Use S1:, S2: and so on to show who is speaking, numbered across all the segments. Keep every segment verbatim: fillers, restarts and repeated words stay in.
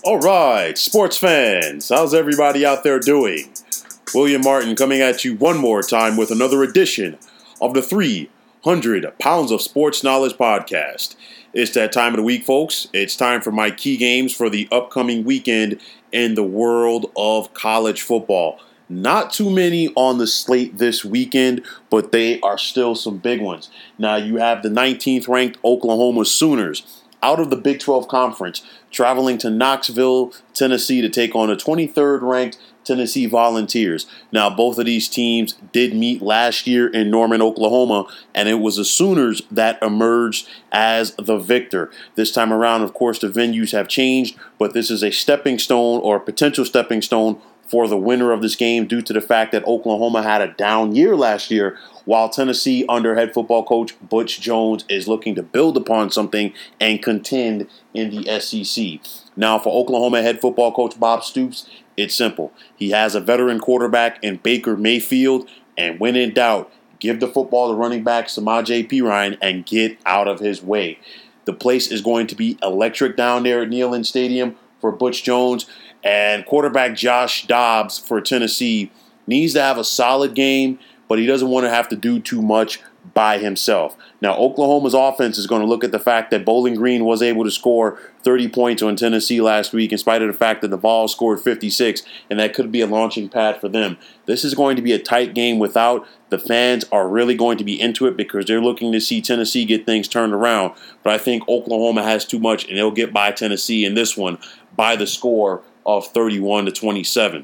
S1: All right, sports fans, how's everybody out there doing? William Martin coming at you one more time with another edition of the three hundred Pounds of Sports Knowledge podcast. It's that time of the week, folks. It's time for my key games for the upcoming weekend in the world of college football. Not too many on the slate this weekend, but they are still some big ones. Now, you have the nineteenth ranked Oklahoma Sooners out of the Big twelve Conference, traveling to Knoxville, Tennessee to take on the twenty-third ranked Tennessee Volunteers. Now, both of these teams did meet last year in Norman, Oklahoma, and it was the Sooners that emerged as the victor. This time around, of course, the venues have changed, but this is a stepping stone or a potential stepping stone for the winner of this game due to the fact that Oklahoma had a down year last year, while Tennessee, under head football coach Butch Jones, is looking to build upon something and contend in the S E C. Now, for Oklahoma head football coach Bob Stoops, it's simple. He has a veteran quarterback in Baker Mayfield, and when in doubt, give the football to running back Samaje Perine and get out of his way. The place is going to be electric down there at Neyland Stadium for Butch Jones, and quarterback Josh Dobbs for Tennessee needs to have a solid game, but he doesn't want to have to do too much by himself. Now, Oklahoma's offense is going to look at the fact that Bowling Green was able to score thirty points on Tennessee last week in spite of the fact that the Vols scored fifty-six, and that could be a launching pad for them. This is going to be a tight game without. The fans are really going to be into it because they're looking to see Tennessee get things turned around. But I think Oklahoma has too much, and they'll get by Tennessee in this one by the score of thirty-one to twenty-seven.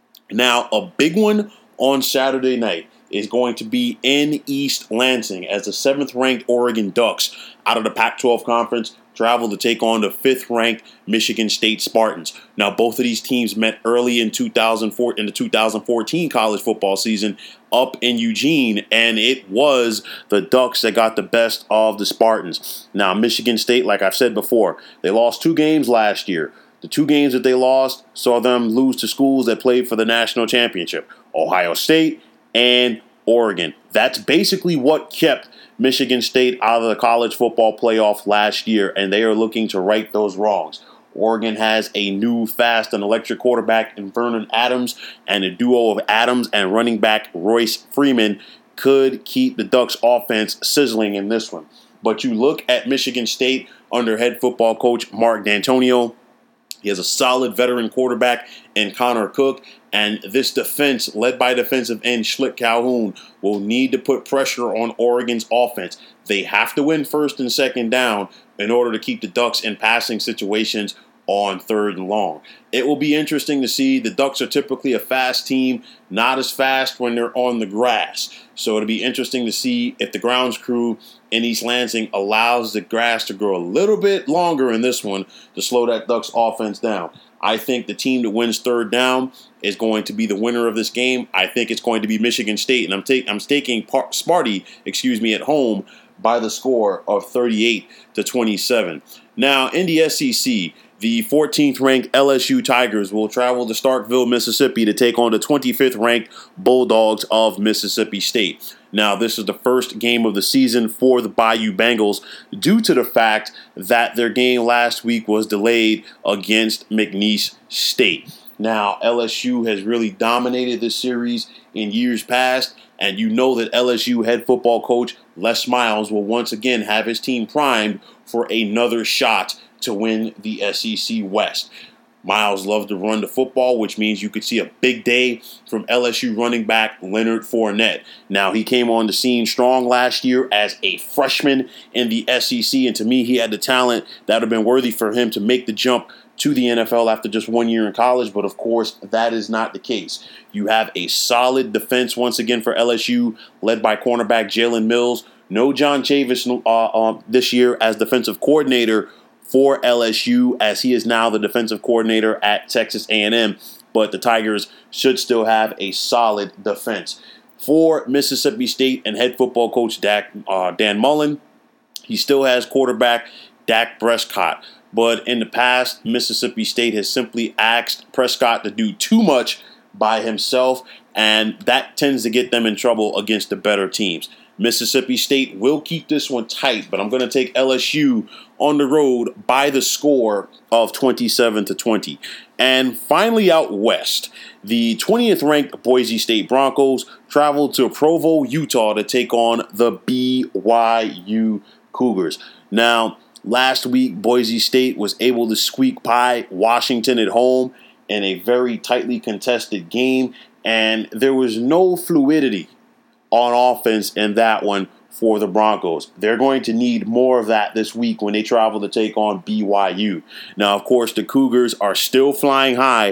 S1: Now, a big one on Saturday night is going to be in East Lansing as the seventh-ranked Oregon Ducks out of the Pac twelve Conference travel to take on the fifth-ranked Michigan State Spartans. Now, both of these teams met early in two thousand four in the two thousand fourteen college football season up in Eugene, and it was the Ducks that got the best of the Spartans. Now, Michigan State, like I've said before, they lost two games last year. The two games that they lost saw them lose to schools that played for the national championship, Ohio State and Oregon. That's basically what kept Michigan State out of the college football playoff last year, and they are looking to right those wrongs. Oregon has a new, fast, and electric quarterback in Vernon Adams, and a duo of Adams and running back Royce Freeman could keep the Ducks' offense sizzling in this one. But you look at Michigan State under head football coach Mark D'Antonio. He has a solid veteran quarterback in Connor Cook, and this defense, led by defensive end Schlick Calhoun, will need to put pressure on Oregon's offense. They have to win first and second down in order to keep the Ducks in passing situations on third and long. It will be interesting to see. The Ducks are typically a fast team, not as fast when they're on the grass. So it'll be interesting to see if the grounds crew in East Lansing allows the grass to grow a little bit longer in this one to slow that Ducks offense down. I think the team that wins third down is going to be the winner of this game. I think it's going to be Michigan State, and I'm taking I'm taking Par- Sparty, excuse me, at home by the score of thirty-eight to twenty-seven. Now in the S E C, the fourteenth ranked L S U Tigers will travel to Starkville, Mississippi to take on the twenty-fifth ranked Bulldogs of Mississippi State. Now, this is the first game of the season for the Bayou Bengals due to the fact that their game last week was delayed against McNeese State. Now, L S U has really dominated this series in years past, and you know that L S U head football coach Les Miles will once again have his team primed for another shot to win the S E C West. Miles loves to run the football, which means you could see a big day from L S U running back Leonard Fournette. Now, he came on the scene strong last year as a freshman in the S E C, and to me, he had the talent that would have been worthy for him to make the jump to the N F L after just one year in college, but of course, that is not the case. You have a solid defense once again for L S U, led by cornerback Jalen Mills. No John Chavis uh, uh, this year as defensive coordinator for L S U, as he is now the defensive coordinator at Texas A and M, but the Tigers should still have a solid defense. For Mississippi State and head football coach Dak, uh, Dan Mullen, he still has quarterback Dak Prescott, but in the past, Mississippi State has simply asked Prescott to do too much by himself, and that tends to get them in trouble against the better teams. Mississippi State will keep this one tight, but I'm going to take L S U on the road by the score of twenty-seven to twenty. And finally out west, the twentieth ranked Boise State Broncos travel to Provo, Utah to take on the B Y U Cougars. Now, last week, Boise State was able to squeak by Washington at home in a very tightly contested game, and there was no fluidity on offense in that one for the Broncos. They're going to need more of that this week when they travel to take on B Y U. Now, of course, the Cougars are still flying high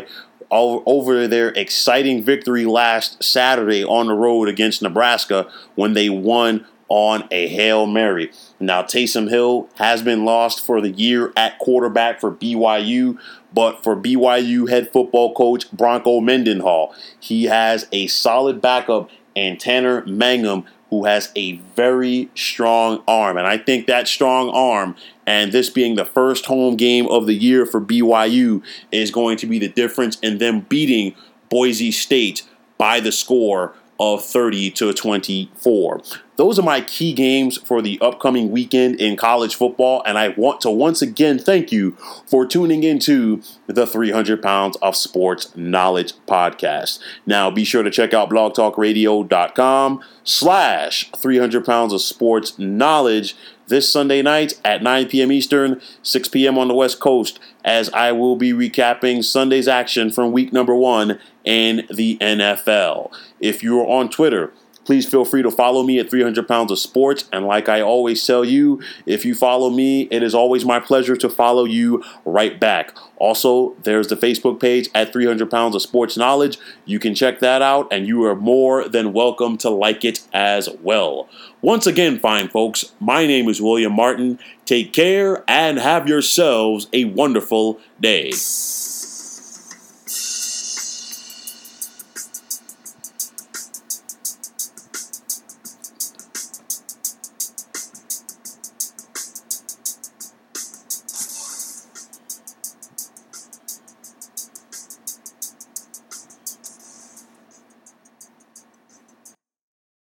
S1: over their exciting victory last Saturday on the road against Nebraska when they won on a Hail Mary. Now, Taysom Hill has been lost for the year at quarterback for B Y U, but for B Y U head football coach Bronco Mendenhall, he has a solid backup in Tanner Mangum, who has a very strong arm. And I think that strong arm, and this being the first home game of the year for B Y U, is going to be the difference in them beating Boise State by the score of thirty to twenty-four. Those are my key games for the upcoming weekend in college football, and I want to once again thank you for tuning into the three hundred pounds of Sports Knowledge podcast. Now, be sure to check out blogtalkradio.com slash 300 pounds of sports knowledge this Sunday night at nine p.m. Eastern, six p.m. on the West Coast, as I will be recapping Sunday's action from week number one in the N F L. If you're on Twitter, please feel free to follow me at three hundred pounds of sports. And like I always tell you, if you follow me, it is always my pleasure to follow you right back. Also, there's the Facebook page at three hundred pounds of sports knowledge. You can check that out, and you are more than welcome to like it as well. Once again, fine folks, my name is William Martin. Take care and have yourselves a wonderful day.